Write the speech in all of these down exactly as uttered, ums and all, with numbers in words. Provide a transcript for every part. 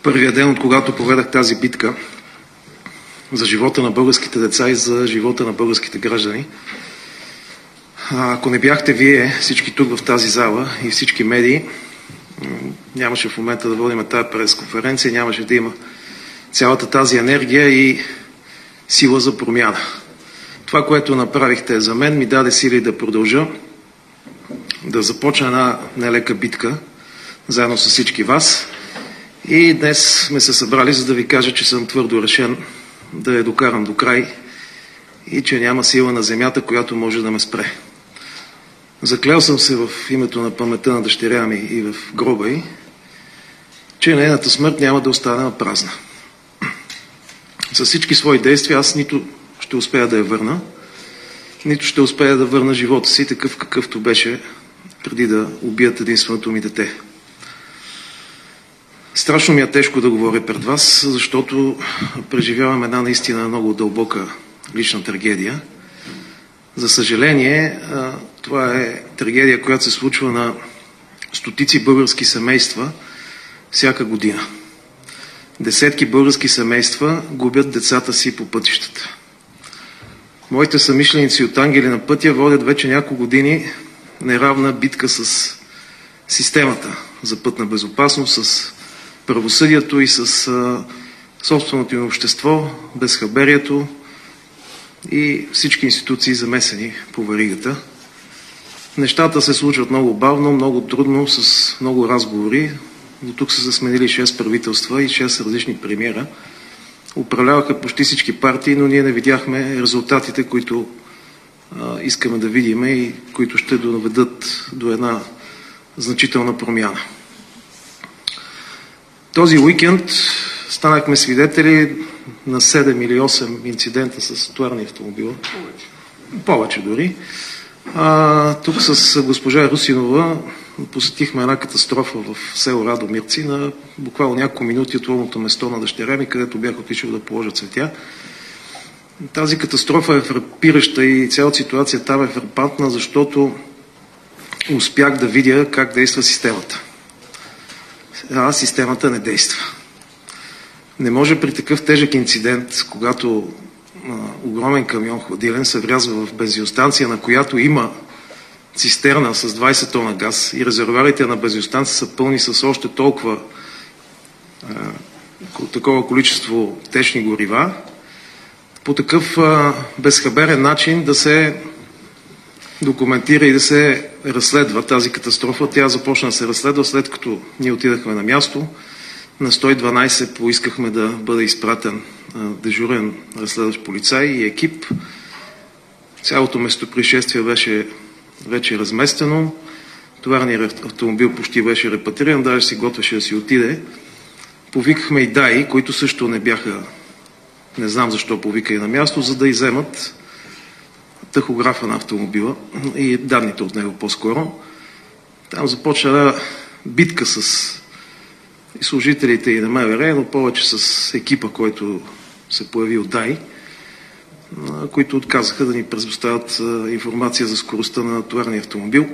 първия ден, от когато поведах тази битка за живота на българските деца и за живота на българските граждани. Ако не бяхте вие, всички тук в тази зала и всички медии, нямаше в момента да водим тази пресконференция, нямаше да има цялата тази енергия и сила за промяна. Това, което направихте за мен, ми даде сили да продължа, да започна една нелека битка, заедно с всички вас. И днес сме се събрали, за да ви кажа, че съм твърдо решен да я докарам до край и че няма сила на земята, която може да ме спре. Заклел съм се в името на паметта на дъщеря ми и в гроба й, че нейната смърт няма да остане на празна. С всички свои действия аз нито ще успея да я върна, нито ще успея да върна живота си такъв какъвто беше преди да убият единственото ми дете. Страшно ми е тежко да говоря пред вас, защото преживявам една наистина много дълбока лична трагедия. За съжаление, това е трагедия, която се случва на стотици български семейства всяка година. Десетки български семейства губят децата си по пътищата. Моите съмишленици от Ангели на пътя водят вече няколко години неравна битка с системата за пътна безопасност, с правосъдието и с а, собственото им общество, безхаберието и всички институции замесени по веригата. Нещата се случват много бавно, много трудно, с много разговори. До тук са се сменили шест правителства и шест различни премиера. Управляваха почти всички партии, но ние не видяхме резултатите, които а, искаме да видим и които ще доведат до една значителна промяна. Този уикенд станахме свидетели на седем или осем инцидента с товарни автомобила. Повече. Повече дори. А, тук с госпожа Русинова посетихме една катастрофа в село Радомирци на буквално няколко минути от ловното место на дъщеря ми, където бях отишъл да положа цветя. Тази катастрофа е фрапираща и цялата ситуация там е фрапантна, защото успях да видя как действа системата. А системата не действа. Не може при такъв тежък инцидент, когато а, огромен камион хладилен се врязва в бензиностанция, на която има цистерна с двайсет тона газ и резервуарите на бензиностанция са пълни с още толкова а, такова количество течни горива, по такъв а, безхаберен начин да се документира и да се разследва тази катастрофа. Тя започна да се разследва след като ние отидахме на място. На сто и дванайсет поискахме да бъде изпратен а, дежурен разследващ полицай и екип. Цялото местопризшествие беше вече разместено. Товарният автомобил почти беше репатриран, даже си готвеше да си отиде. Повикахме и ДАИ, които също не бяха, не знам защо повикали на място, за да изземат тахографа на автомобила и данните от него по-скоро. Там започна една битка с служителите и на МВР, но повече с екипа, който се появи от ДАИ, които отказаха да ни предоставят информация за скоростта на товарния автомобил.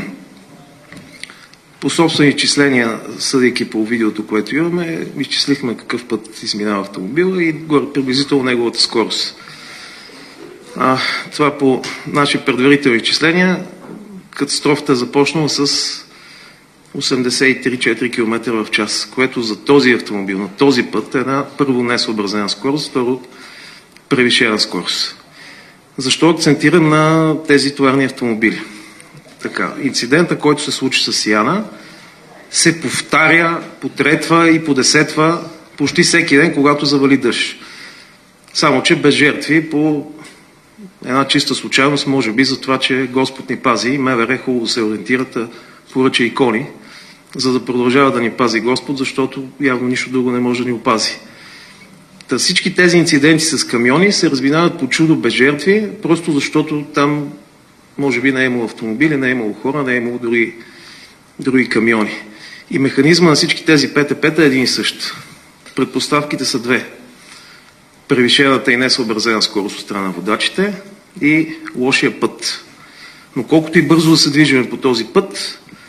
По собствени изчисления, съдейки по видеото, което имаме, изчислихме какъв път изминава автомобила и горе приблизително неговата скорост. А, това по наши предварителни изчисления, катастрофата е започнала с осемдесет и три цяло и четири километра в час, което за този автомобил, на този път е една първо несъобразена скорост, второ превишена скорост. Защо акцентирам на тези товарни автомобили? Така, инцидента, който се случи с Яна, се повтаря, потретва и подесетва почти всеки ден, когато завали дъжд. Само че без жертви, по една чиста случайност, може би за това, че Господ ни пази и МВР хубаво се ориентират, поръча икони, за да продължава да ни пази Господ, защото явно нищо друго не може да ни опази. Та всички тези инциденти с камиони се разминават по чудо без жертви, просто защото там може би не е имало автомобили, не е имало хора, не е имало други, други камиони. И механизма на всички тези ПТП-та е един и същ. Предпоставките са две. Превишената и несъобразена скорост от страна на водачите и лошия път. Но колкото и бързо да се движим по този път,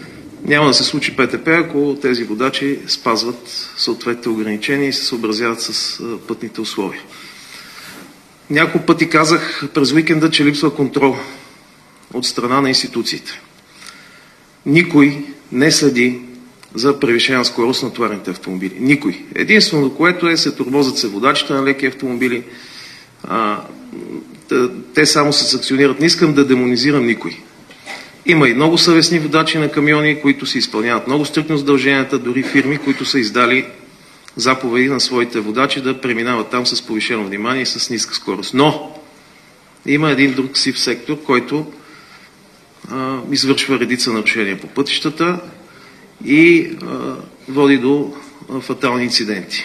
Няма да се случи Пе Те Пе, ако тези водачи спазват съответните ограничения и се съобразяват с пътните условия. Няколко пъти казах през уикенда, че липсва контрол от страна на институциите. Никой не следи за превишена скорост на товарните автомобили. Никой. Единственото, което е, се тормозят се водачите на леки автомобили. А, те само се санкционират. Не искам да демонизирам никой. Има и много съвестни водачи на камиони, които си изпълняват много стриктно задълженията, дори фирми, които са издали заповеди на своите водачи да преминават там с повишено внимание и с ниска скорост. Но има един друг сив сектор, който а, извършва редица нарушения по пътищата и а, води до а, фатални инциденти.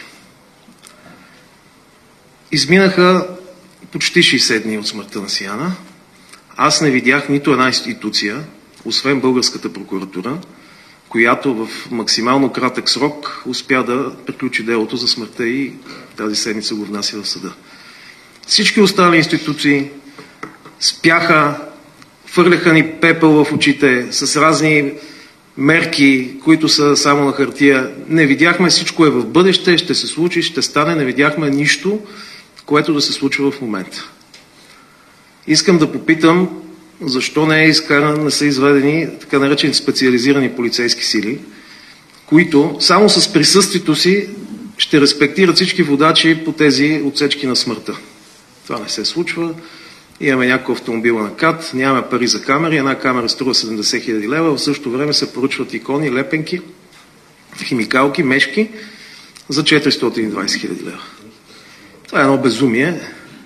Изминаха почти шейсет дни от смъртта на Сияна. Аз не видях нито една институция, освен българската прокуратура, която в максимално кратък срок успя да приключи делото за смъртта и тази седмица го внася в съда. Всички останали институции спяха, фърляха ни пепел в очите с разни мерки, които са само на хартия. Не видяхме, всичко е в бъдеще, ще се случи, ще стане, не видяхме нищо, което да се случва в момента. Искам да попитам, защо не е изкаран, не са изведени така наречени специализирани полицейски сили, които само с присъствието си ще респектират всички водачи по тези отсечки на смъртта. Това не се случва. Имаме някакъв автомобил на КАТ, нямаме пари за камери, една камера струва седемдесет хиляди лева, в същото време се поръчват икони, лепенки, химикалки, мешки за четиристотин и двадесет хиляди лева. Това е едно безумие.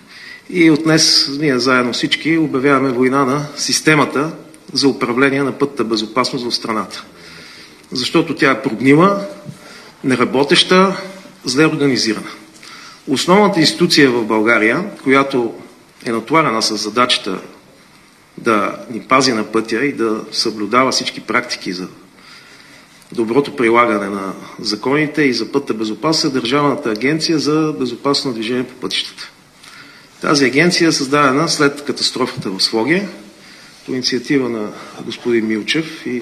И от днес ние заедно всички обявяваме война на системата за управление на пътната безопасност в страната. Защото тя е прогнила, неработеща, зле организирана. Основната институция в България, която е натоварена с задачата да ни пази на пътя и да съблюдава всички практики за доброто прилагане на законите и за пътната безопасност, е Държавната агенция за безопасно движение по пътищата. Тази агенция е създадена след катастрофата в Своге по инициатива на господин Милчев и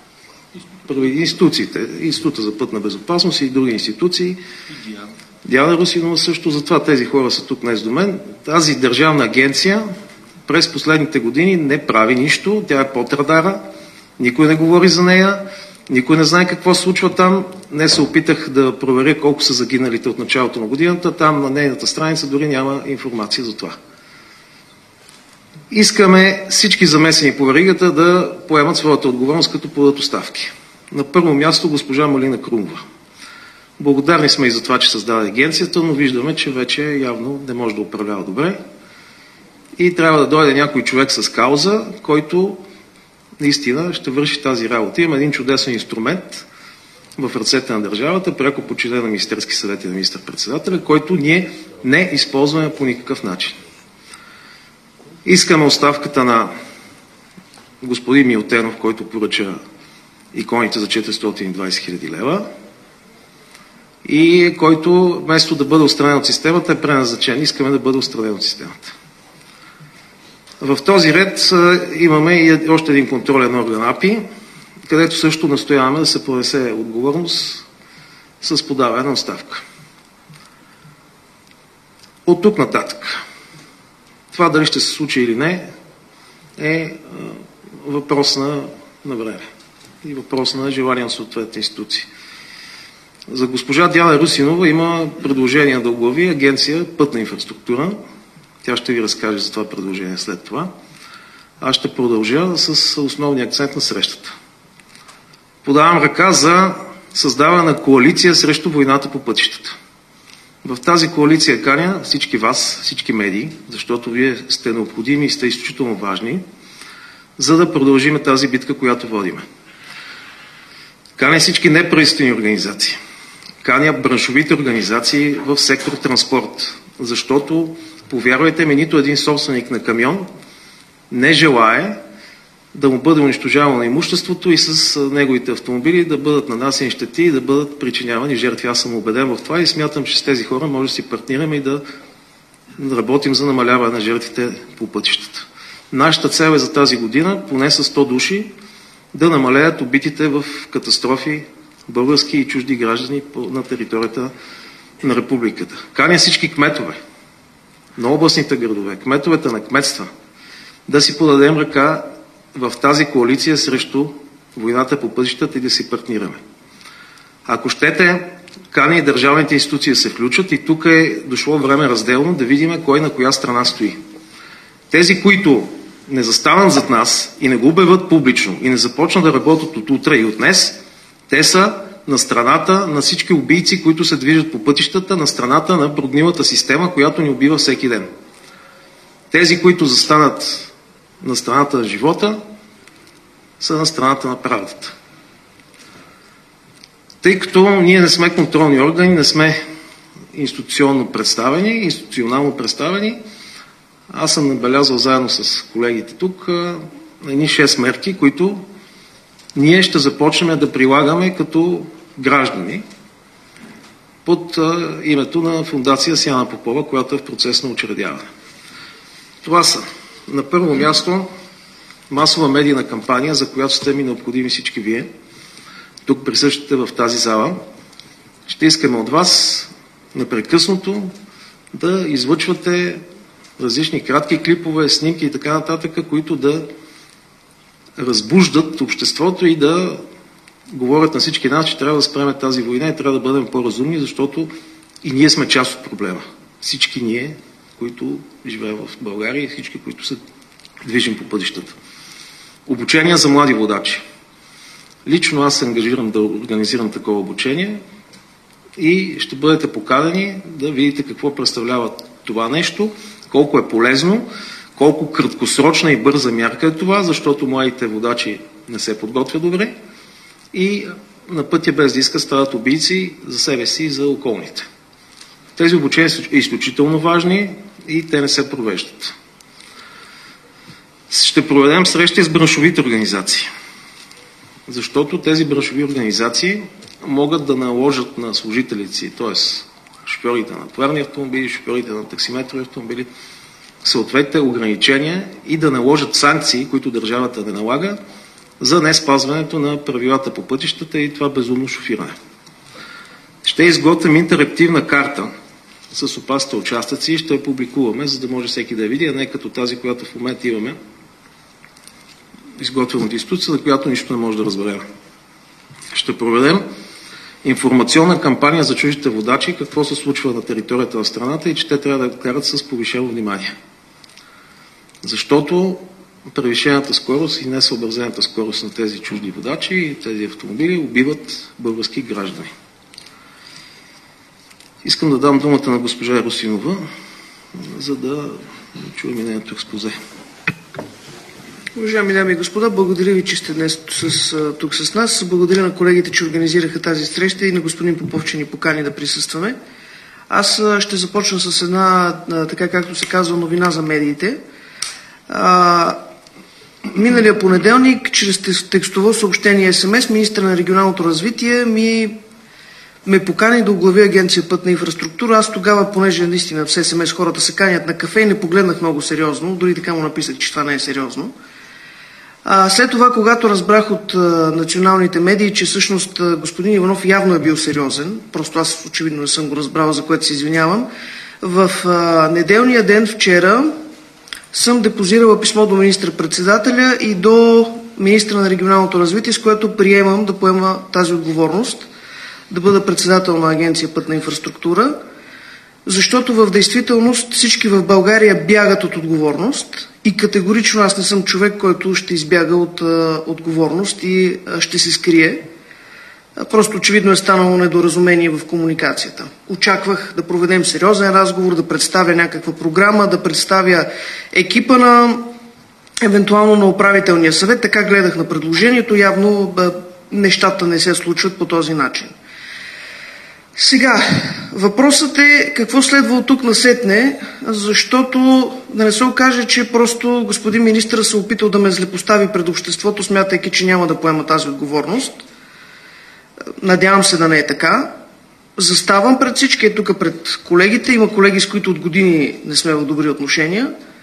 институциите, Института за пътна безопасност и други институции. Диана Русинова също, затова тези хора са тук днес до мен. Тази държавна агенция през последните години не прави нищо, тя е под радара, никой не говори за нея, никой не знае какво се случва там. Днес се опитах да проверя колко са загиналите от началото на годината, там на нейната страница дори няма информация за това. Искаме всички замесени по веригата да поемат своята отговорност, като подадат оставки. На първо място госпожа Малина Крумова. Благодарни сме и за това, че създаде агенцията, но виждаме, че вече явно не може да управлява добре. И трябва да дойде някой човек с кауза, който наистина ще върши тази работа. Има един чудесен инструмент в ръцете на държавата, пряко подчинен на Министерски съвет и на министър-председателя, който ние не използваме по никакъв начин. Искаме оставката на господин Милтенов, който поръча иконите за четиристотин и двадесет хиляди лева и който вместо да бъде отстранен от системата е преназначен. Искаме да бъде отстранен от системата. В този ред имаме и още един контролен орган АПИ, където също настояваме да се понесе отговорност с подаване на оставка. От тук нататък. Това дали ще се случи или не е въпрос на, на време и въпрос на желание на съответните институции. За госпожа Диана Русинова има предложение да оглави агенция Пътна инфраструктура. Тя ще ви разкаже за това предложение след това. Аз ще продължа с основния акцент на срещата. Подавам ръка за създаване на коалиция срещу войната по пътищата. В тази коалиция каня всички вас, всички медии, защото вие сте необходими и сте изключително важни, за да продължим тази битка, която водиме. Каня всички неправителствени организации. Каня браншовите организации в сектор транспорт, защото, повярвайте ми, нито един собственик на камион не желае да му бъде унищожавано имуществото и с неговите автомобили да бъдат нанасени щети и да бъдат причинявани жертви. Аз съм убеден в това и смятам, че с тези хора може да си партнираме и да работим за намаляване на жертвите по пътищата. Нашата цел е за тази година поне с сто души да намалеят убитите в катастрофи български и чужди граждани на територията на републиката. Каня всички кметове на областните градове, кметовете на кметства, да си подадем ръка в тази коалиция срещу войната по пътищата и да си партнираме. Ако щете, кани и държавните институции се включат и тук е дошло време разделно да видим кой на коя страна стои. Тези, които не застанат зад нас и не го обявят публично и не започнат да работят от утре и от днес, те са на страната на всички убийци, които се движат по пътищата, на страната на прогнилата система, която ни убива всеки ден. Тези, които застанат на страната на живота, са на страната на правдата. Тъй като ние не сме контролни органи, не сме институционно представени, институционално представени, аз съм набелязал заедно с колегите тук едни шест мерки, които ние ще започнем да прилагаме като граждани под името на Фондация Сияна Попова, която е в процес на учредяване. Това са на първо място масова медийна кампания, за която сте ми необходими всички вие, тук присъщите в тази зала. Ще искаме от вас непрекъснато да излъчвате различни кратки клипове, снимки и така нататък, които да разбуждат обществото и да говорят на всички нас, че трябва да спреме тази война и трябва да бъдем по-разумни, защото и ние сме част от проблема. Всички ние, които живеем в България и всички, които се движим по пътищата. Обучение за млади водачи. Лично аз се ангажирам да организирам такова обучение и ще бъдете поканени да видите какво представлява това нещо, колко е полезно, колко краткосрочна и бърза мярка е това, защото младите водачи не се подготвят добре и на пътя без диска стават убийци за себе си и за околните. Тези обучения са изключително важни и те не се провеждат. Ще проведем срещи с браншовите организации, защото тези браншови организации могат да наложат на служителите си, т.е. шофьорите на товарни автомобили, шофьорите на таксиметрови автомобили, съответните ограничения и да наложат санкции, които държавата не налага, за не спазването на правилата по пътищата и това безумно шофиране. Ще изготвим интерактивна карта с опасните участъци и ще я публикуваме, за да може всеки да я види, а не като тази, която в момента имаме, изготвена от институция, за която нищо не може да разберем. Ще проведем информационна кампания за чуждите водачи, какво се случва на територията на страната и че те трябва да карат с повишено внимание. Защото превишената скорост и несъобразената скорост на тези чужди водачи и тези автомобили убиват български граждани. Искам да дам думата на госпожа Русинова, за да чуем нейното експозе. Уважаеми дами и господа, благодаря ви, че сте днес с, тук с нас. Благодаря на колегите, че организираха тази среща и на господин Попов, че ни покани да присъстваме. Аз ще започна с една, така както се казва, новина за медиите. А, миналия понеделник, чрез текстово съобщение ес ем ес, министър на регионалното развитие ми ме покани да оглавя Агенция Пътна инфраструктура. Аз тогава, понеже наистина в ес ем ес хората се канят на кафе и не погледнах много сериозно, дори така му написах, че това не е сериозно. А, след това, когато разбрах от а, националните медии, че всъщност а, господин Иванов явно е бил сериозен, просто аз очевидно не съм го разбрал, за което се извинявам, в а, неделния ден вчера съм депозирала писмо до министър-председателя и до министра на регионалното развитие, с което приемам да поема тази отговорност, да бъда председател на Агенция Пътна инфраструктура, защото в действителност всички в България бягат от отговорност и категорично аз не съм човек, който ще избяга от а, отговорност и а, ще се скрие. А, просто очевидно е станало недоразумение в комуникацията. Очаквах да проведем сериозен разговор, да представя някаква програма, да представя екипа на евентуално на управителния съвет. Така гледах на предложението. Явно а, нещата не се случват по този начин. Сега, въпросът е какво следва от тук насетне, защото да не се окаже, че просто господин министър се опитал да ме злепостави пред обществото, смятайки, че няма да поема тази отговорност. Надявам се да не е така. Заставам пред всички, е тук пред колегите. Има колеги, с които от години не сме в добри отношения.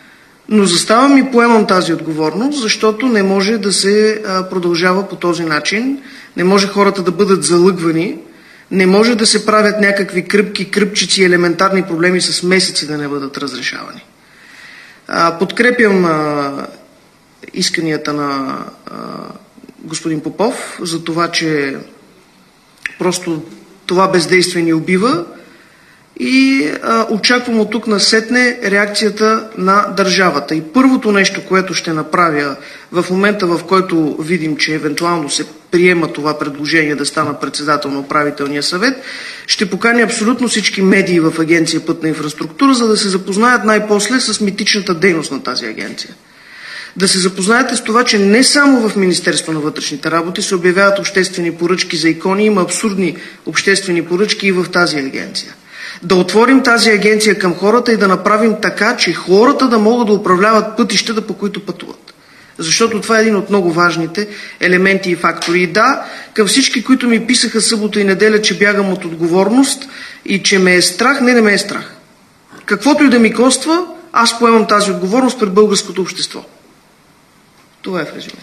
Но заставам и поемам тази отговорност, защото не може да се а, продължава по този начин, не може хората да бъдат залъгвани, не може да се правят някакви кръпки, кръпчици, елементарни проблеми с месеци да не бъдат разрешавани. А, подкрепям а, исканията на а, господин Попов за това, че просто това бездействие ни убива и а, очаквам от тук насетне реакцията на държавата. И първото нещо, което ще направя в момента, в който видим, че евентуално се приема това предложение да стана председател на управителния съвет, ще поканя абсолютно всички медии в Агенция Пътна инфраструктура, за да се запознаят най-после с митичната дейност на тази агенция. Да се запознаете с това, че не само в Министерство на вътрешните работи се обявяват обществени поръчки за икони, има абсурдни обществени поръчки и в тази агенция. Да отворим тази агенция към хората и да направим така, че хората да могат да управляват пътищата, по които пътуват. Защото това е един от много важните елементи и фактори. И да, към всички, които ми писаха събота и неделя, че бягам от отговорност и че ме е страх, не, не ме е страх. Каквото и да ми коства, аз поемам тази отговорност пред българското общество. Това е в резюме.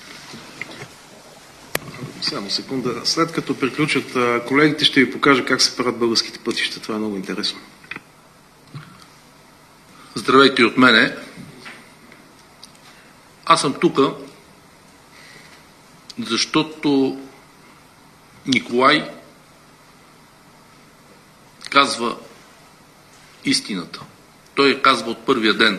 Само секунда. След като приключат колегите, ще ви покажа как се правят българските пътища. Това е много интересно. Здравейте от мене. Аз съм тук, защото Николай казва истината. Той я казва от първия ден,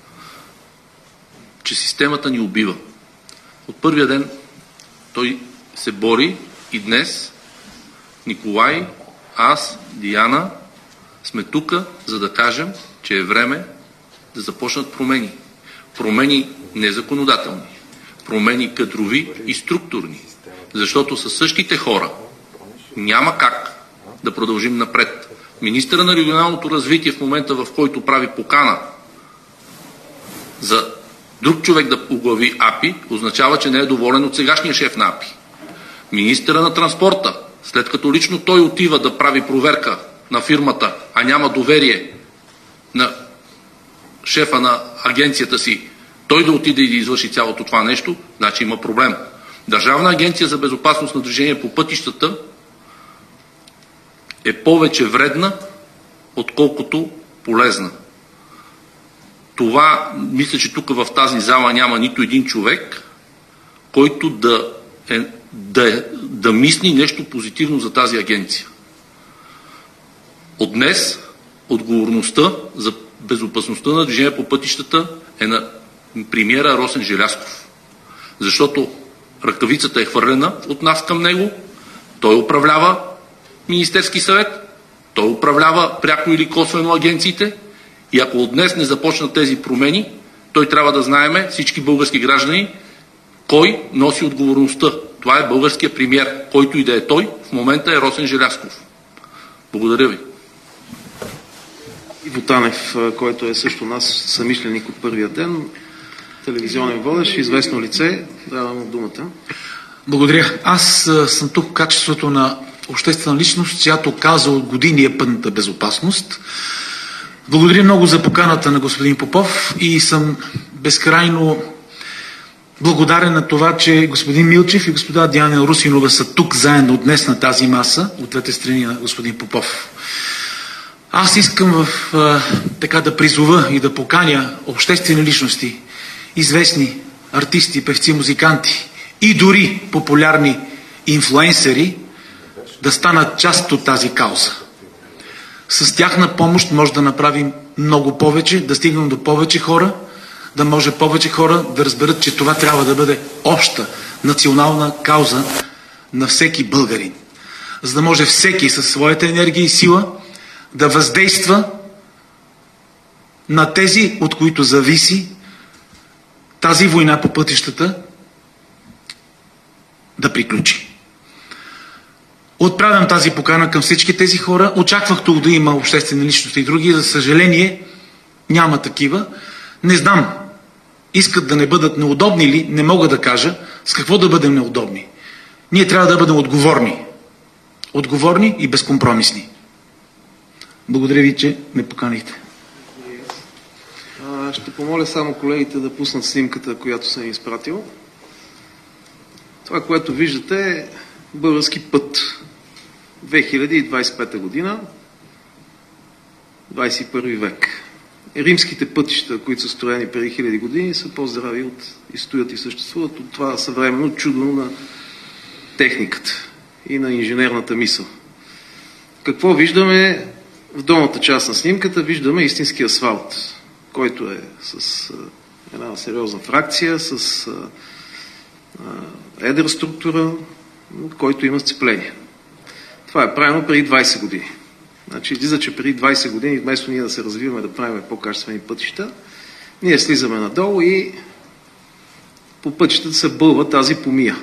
че системата ни убива. От първия ден той се бори и днес Николай, аз, Диана сме тук, за да кажем, че е време да започнат промени. Промени незаконодателни, промени кадрови и структурни, защото със същите хора няма как да продължим напред. Министъра на регионалното развитие в момента, в който прави покана за друг човек да оглави АПИ, означава, че не е доволен от сегашния шеф на АПИ. Министъра на транспорта, след като лично той отива да прави проверка на фирмата, а няма доверие на шефа на агенцията си, той да отиде и да извърши цялото това нещо, значи има проблем. Държавна агенция за безопасност на движение по пътищата е повече вредна, отколкото полезна. Това, мисля, че тук в тази зала няма нито един човек, който да, е, да, е, да мисли нещо позитивно за тази агенция. От днес отговорността за безопасността на движение по пътищата е на премиера Росен Желязков. Защото ръкавицата е хвърлена от нас към него, той управлява Министерски съвет, той управлява пряко или косвено агенциите и ако от днес не започнат тези промени, той трябва да знаеме, всички български граждани, кой носи отговорността. Това е българския премиер, който и да е той, в момента е Росен Желязков. Благодаря ви. Иво Танев, който е също нас съмишленик от първия ден, телевизионен водещ, известно лице, давам му думата. Благодаря. Аз а, съм тук в качеството на обществена личност, чиято каза от години е пътната безопасност. Благодаря много за поканата на господин Попов и съм безкрайно благодарен на това, че господин Милчев и господа Диана Русинова са тук заедно днес на тази маса, от двете страни на господин Попов. Аз искам в, а, така да призова и да поканя обществени личности, известни артисти, певци, музиканти и дори популярни инфлуенсъри да станат част от тази кауза. С тяхна помощ може да направим много повече, да стигнем до повече хора, да може повече хора да разберат, че това трябва да бъде обща национална кауза на всеки българин. За да може всеки със своята енергия и сила да въздейства на тези, от които зависи тази война по пътищата да приключи. Отправям тази покана към всички тези хора. Очаквах тук да има обществени личности и други. За съжаление, няма такива. Не знам, искат да не бъдат неудобни ли, не мога да кажа с какво да бъдем неудобни. Ние трябва да бъдем отговорни. Отговорни и безкомпромисни. Благодаря ви, че ме поканихте. ще помоля само колегите да пуснат снимката, която съм изпратил. Това, което виждате, е български път. две хиляди двадесет и пета година, двадесет и първи век. Римските пътища, които са строени преди хиляди години, са по-здрави от и стоят и съществуват от това съвременно чудо на техниката и на инженерната мисъл. Какво виждаме в долната част на снимката? Виждаме истински асфалт, който е с а, една сериозна фракция, с а, а, едра структура, който има сцепление. Това е правено преди двадесет години. Значи излиза, че преди двадесет години, вместо ние да се развиваме, да правим по-качествени пътища, ние слизаме надолу и по пътищата се бълва тази помия.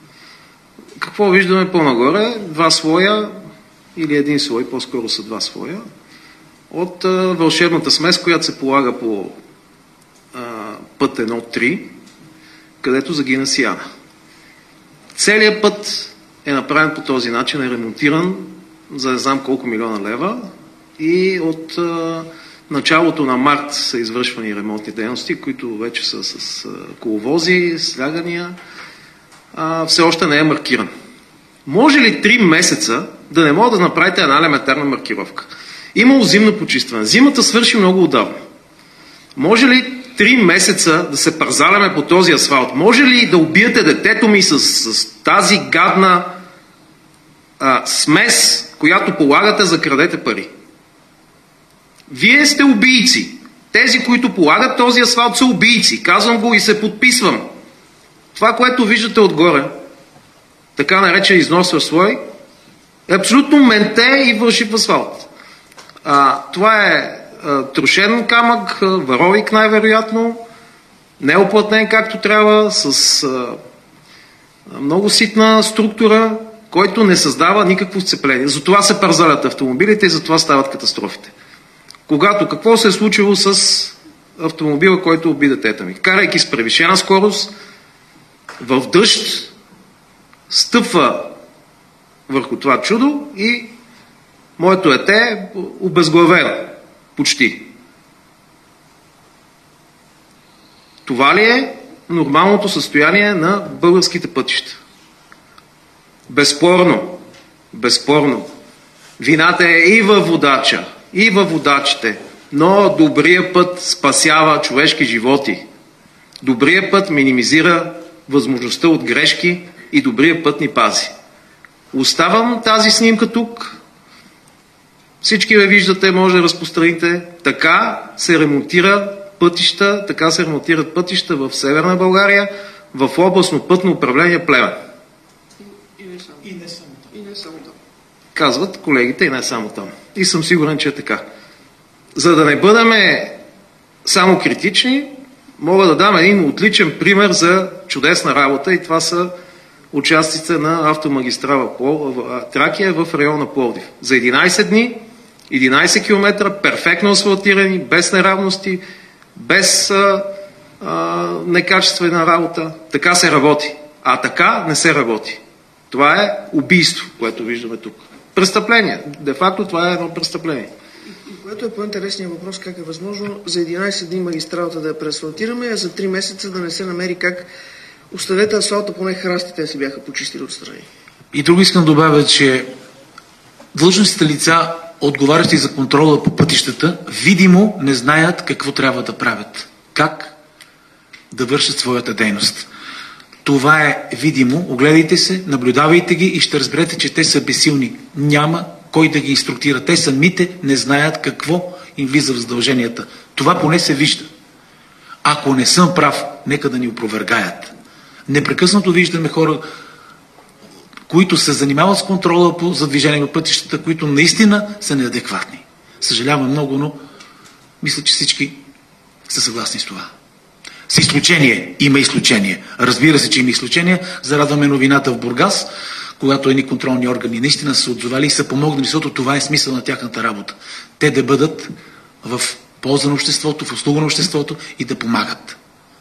Какво виждаме по-нагоре? Два слоя или един слой, по-скоро са два слоя, от а, вълшебната смес, която се полага по а, път едно три, където загина Сияна. Целият път е направен по този начин, е ремонтиран за не знам колко милиона лева и от а, началото на март са извършвани ремонтни дейности, които вече са с а, коловози, слягания. А, все още не е маркиран. Може ли три месеца да не мога да направите една елементарна маркировка? Имало зимно почистване. Зимата свърши много отдавна. Може ли три месеца да се парзаляме по този асфалт? Може ли да убиете детето ми с, с тази гадна а, смес, която полагате за крадете пари? Вие сте убийци. Тези, които полагат този асфалт, са убийци. Казвам го и се подписвам. Това, което виждате отгоре, така наречен износващ слой, е абсолютно менте и вършив асфалт. А, това е а, трошен камък, варовик най-вероятно, неоплътнен както трябва, с а, много ситна структура, който не създава никакво сцепление. Затова се парзалят автомобилите и затова стават катастрофите. Когато, какво се е случило с автомобила, който уби детето ми? Карайки с превишена скорост, в дъжд, стъпва върху това чудо и моето дете е обезглавено. Почти. Това ли е нормалното състояние на българските пътища? Безспорно, безспорно, вината е и във водача, и във водачите, но добрият път спасява човешки животи. Добрият път минимизира възможността от грешки и добрият път ни пази. Оставам тази снимка тук. Всички ме виждате, може да разпространите. Така се ремонтира пътища, така се ремонтират пътища в Северна България, в областно пътно управление Плевен. И не само. И не само там. И не само там. Казват колегите, и не само там. И съм сигурен, че е така. За да не бъдем само критични, мога да дам един отличен пример за чудесна работа и това са участниците на автомагистрала Тракия в района Пловдив. За единадесет дни, единадесет километра, перфектно асфалтирани, без неравности, без а, а, некачествена работа. Така се работи. А така не се работи. Това е убийство, което виждаме тук. Престъпление. Де-факто това е едно престъпление. И което е по-интересният въпрос, как е възможно за единадесет дни магистралата да я преасфалтираме, а за три месеца да не се намери как оставете асфалта, поне храстите се бяха почистили отстрани. И друго искам да добавя, че длъжностните лица, отговарящи за контрола по пътищата, видимо не знаят какво трябва да правят. Как да вършат своята дейност. Това е видимо. Огледайте се, наблюдавайте ги и ще разберете, че те са безсилни. Няма кой да ги инструктира. Те самите не знаят какво им влиза в задълженията. Това поне се вижда. Ако не съм прав, нека да ни опровергаят. Непрекъснато виждаме хора, които се занимават с контрола за движение на пътищата, които наистина са неадекватни. Съжалявам много, но мисля, че всички са съгласни с това. С изключение, има изключение. Разбира се, че има изключение. Зарадваме новината в Бургас, когато едни контролни органи наистина са отзовали и са помогнали, защото това е смисъл на тяхната работа. Те да бъдат в полза на обществото, в услуга на обществото и да помагат.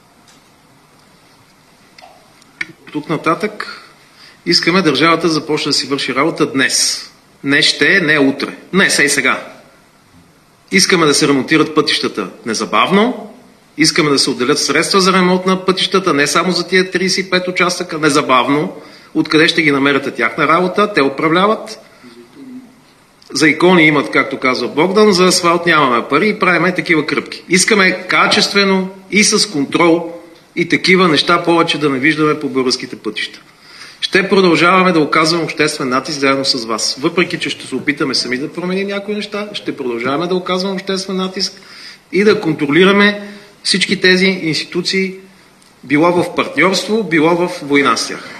Тук нататък искаме държавата да започне да си върши работа днес. Не ще, не утре. Днес е и сега. Искаме да се ремонтират пътищата незабавно, Искаме да се отделят средства за ремонт на пътищата, не само за тия тридесет и пет участъка, незабавно. Откъде ще ги намерят тяхна работа? Те управляват. За икони имат, както казва Богдан, за асфалт нямаме пари и правиме такива кръпки. Искаме качествено и с контрол и такива неща повече да не виждаме по българските пътища. Ще продължаваме да оказваме обществен натиск заедно с вас. Въпреки че ще се опитаме сами да променим някои неща, ще продължаваме да оказваме обществен натиск и да контролираме всички тези институции, било в партньорство, било в война с тях.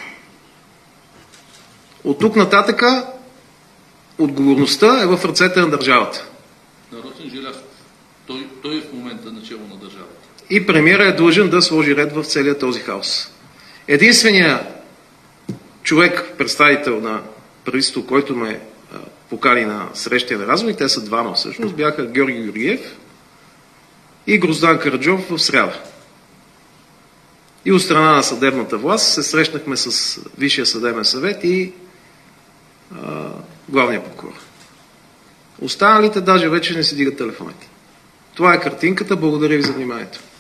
От тук нататъка отговорността е в ръцете на държавата. На Росен Желязков. Той, той е в момента начало на държавата. И премиерът е длъжен да сложи ред в целия този хаос. Единственият човек, представител на правителството, който ме а, покани на среща на разговори, те са двама всъщност, бяха Георги Георгиев и Гроздан Караджов в сряда. И от страна на съдебната власт се срещнахме с Висшия съдебен съвет и а, главния прокурор. Останалите даже вече не си дигат телефоните. Това е картинката. Благодаря ви за вниманието.